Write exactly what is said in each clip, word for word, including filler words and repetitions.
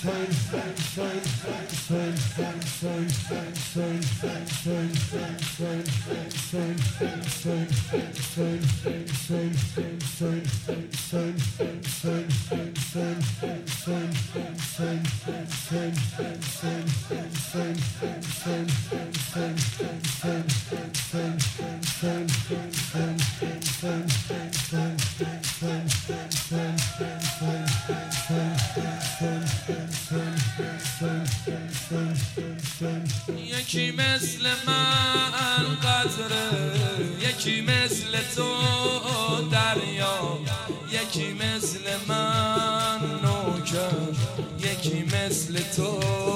یکی مثل من قطره، یکی مثل تو دریا، یکی مثل من نوکر، یکی مثل تو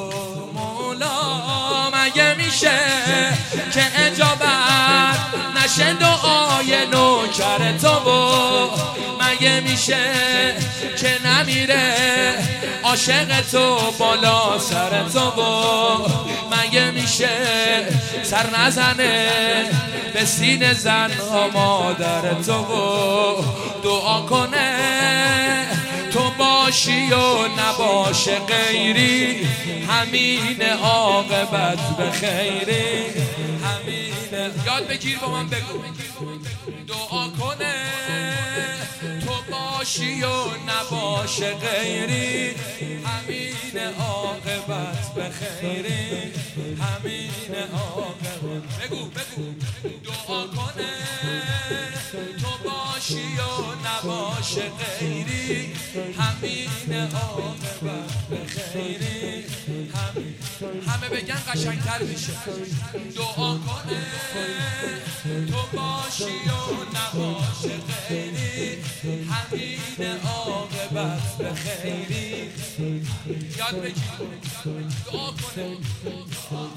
مولا. مگه میشه که اجابت نشه دعای نوکر تو؟ و مگه میشه که نمیره عاشق تو بالا سر تو؟ و مگه میشه سر نزنه به سینه زنها مادر تو و دعا کنه تو باشی و نباشه غیری، همین عاقبت به خیری. همین یاد بگیر با من بگو، دعا کنه تو باشی و نباشه غیری، همین عاقبت به خیری. همین عاقبت بگو بگو، دعا کنه تو باشی و نباشه غیری، همین عاقبت به خیری. همه بگن قشنگتر میشه. دعا کنه تو باشی و نباشه غیری، همین عاقبت به خیری. یاد بگیر دعا کنه تو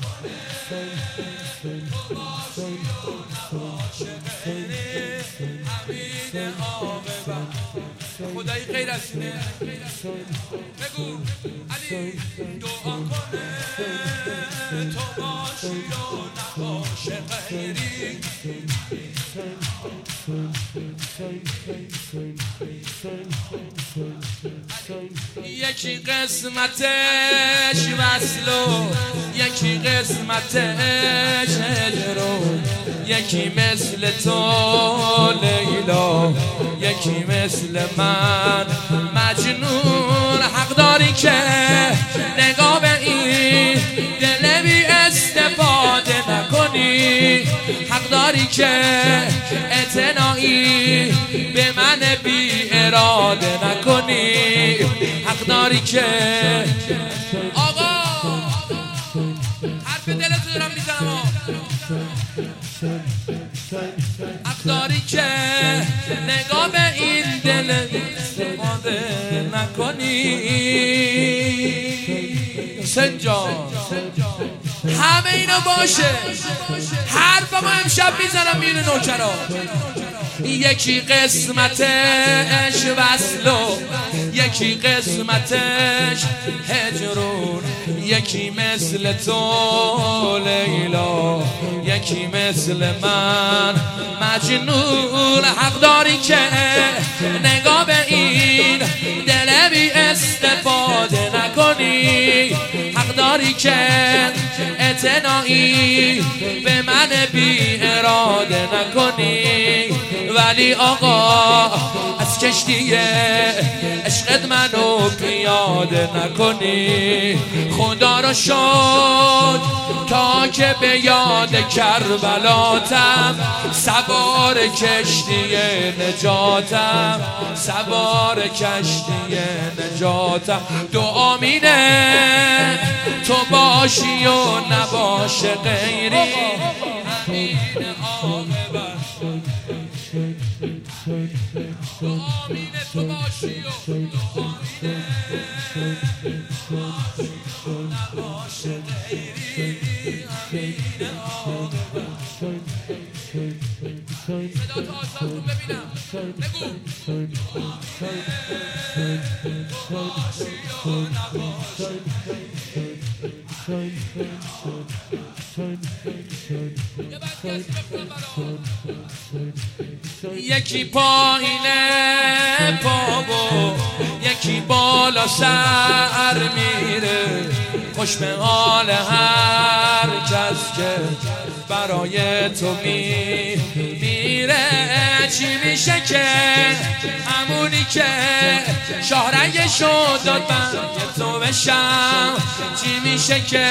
باشی و نباشه غیری، همین عاقبت. خدایی غیر از اینه بگو علی. دعا کنه تو باشی و نباشه غیری. یکی قسمتش وصل و یکی قسمتش هجر، یکی مثل تو لیلا، یکی مثل من مجنون. حق داری که نگاه به این دل بی استفاده نکنی، حق داری که اعتنایی به من بی اراده نکنی، حق داری که آقا حرف دلتو دارم میزنم، حق داری که نگاه به این دل استفاده نکنی. حسین جان همه اینا باشه، حرف ما امشب میزنم میره نوکرا. یکی قسمتش وصل و یکی قسمتش هجرون، یکی مثل تو لیلا، یکی مثل من مجنون. حق داری که نگاه به این دل بی استفاده نکنی، حق داری که اعتنایی به من بی اراده نکنی. ولی آقا از کشتی عشقت منو پیاده نکنی. خدا رو شد تا که به یاد کربلاتم، سوار کشتی نجاتم، سوار کشتی نجاتم. دعا مینه تو باشی و نباشه غیری، همین عاقبت. دعا مینه تو باشی و دعا مینه باشی و نباشه غیری، همین عاقبت. صدا تو آسان خوب ببینم بگو. تو باشی و نباشه یکی پایینه پابو یکی بالا سر میره، خوش به حال هر کس که برای تو می میره. چی میشه که همونی که شاهرگشو داد من تو بشم؟ چی میشه که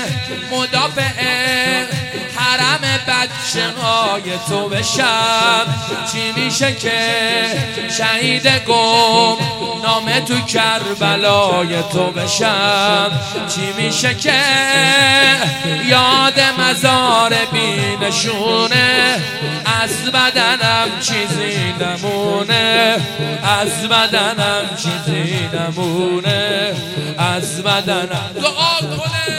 مدافع حرم بچه های تو بشم؟ چی میشه که شهید گم نام تو کربلای تو بشم؟ چی میشه که یاد مزار بی نشونه از بدنم چیزی نمونه، از بدنم چیزی نمونه، از بدنم دعا کنه.